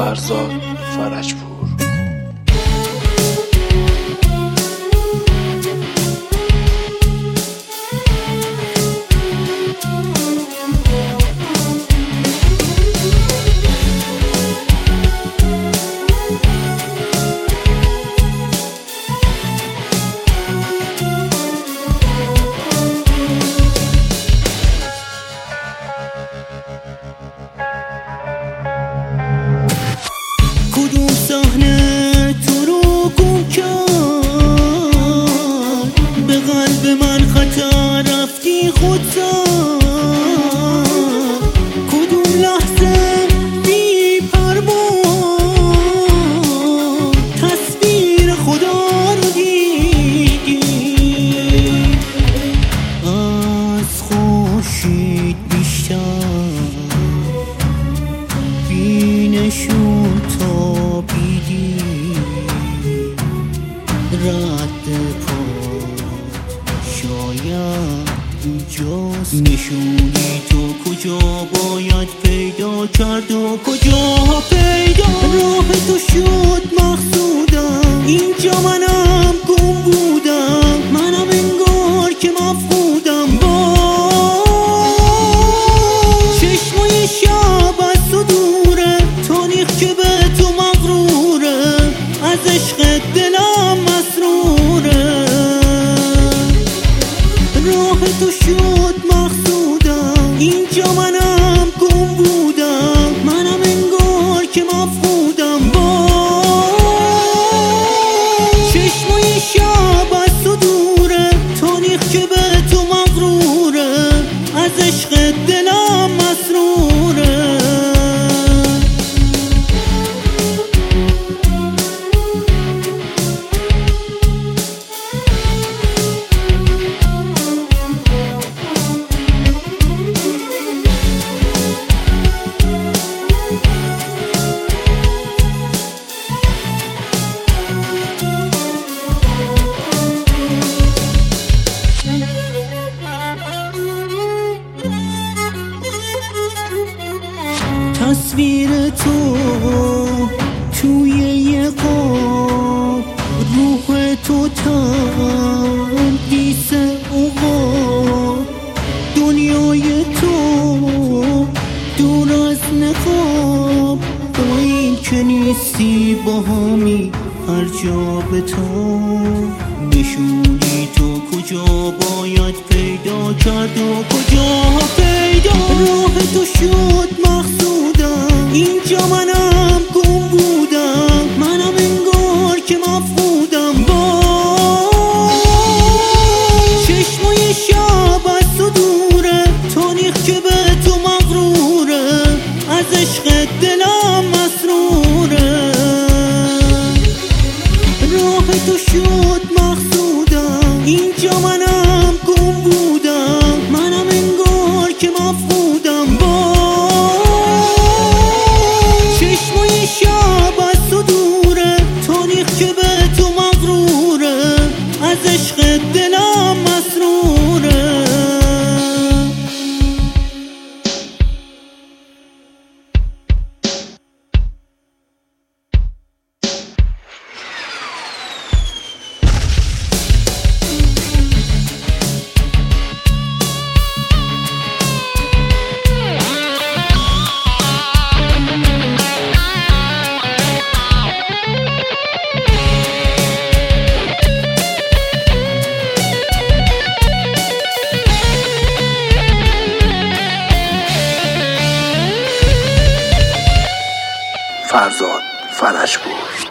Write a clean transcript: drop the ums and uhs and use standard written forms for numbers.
فرزاد فرجپور. کدوم صحنه تو رو گم کرد، به قلب من خطا رفتی خودسر. کدوم لحظه بی پروا تصویر خدا رو دیدی، از خورشید بیشتر بینشون تابیدی، رد پات شاید اینجاست. نشونی تو کجا باید پیدا کرد و کجا پیدا، راه تو شد مقصودم، اینجا منم گم بودم، منم انگار که مفقودم. با چشمای شب از تو دوره، تاریخ که به تو مغروره، از عشق دلم مسروره. راه تو شد مقصودم، اینجا منم گم بودم، منم انگار که مفقودم. با چشمای شب از تو دوره، تاریخ که به تو مغروره، از عشق دلم مسروره. تصویر تو توی یه قاب، روح تو تندیس عقاب، دنیای تو دور از نقاب. با این که نیستی با همی هر جا به تو، نشونی تو کجا باید پیدا کرد و کجا پیدا، راه تو شد مقصودم، اینجا منم گم بودم، منم انگار که مفقودم. با چشمای شب از تو دوره، تاریخ که به تو مغروره، از عشق دلم مسروره. راه تو شد مقصودم، اینجا منم گم بودم، منم انگار که مفقودم. با چشمای شب از تو دوره، تاریخ که به تو مغروره، از عشق دلم مسروره. فرزاد فرجپور.